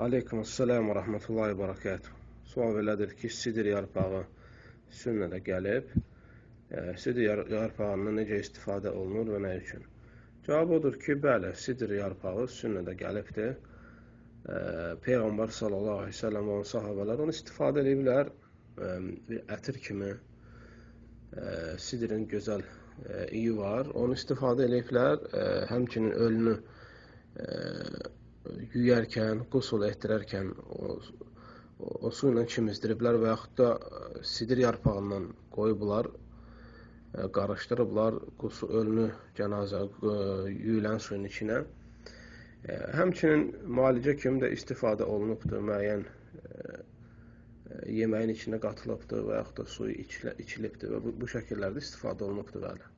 Aleykümselam və rəhmətullahi və barakatuh. Sual belədir ki, sidr yarpağı sünnədə gəlib. Sidr yarpağından necə istifadə olunur və nə üçün? Cavab odur ki, bəli, sidr yarpağı sünnədə gəlibdir. Peyğəmbər sallallahu aleyhi ve sellem və onun sahabələr onu istifadə ediblər. Bir ətir kimi sidrin gözəl iyi var. Onu istifadə ediblər. Həmçinin ölünü yüyərkən, qusul etdirərkən o su ilə çimizdiriblər və yaxud da sidr yarpağından qoyublar, qarışdırıblar ölünü cənazə yüyülən suyun içinə. Həmçinin müalicə kimi də istifadə olunubdur, müəyyən yeməyin içinə qatılıbdır və yaxud da suyu içilibdir və bu şəkillərdə istifadə olunubdur. Bəli.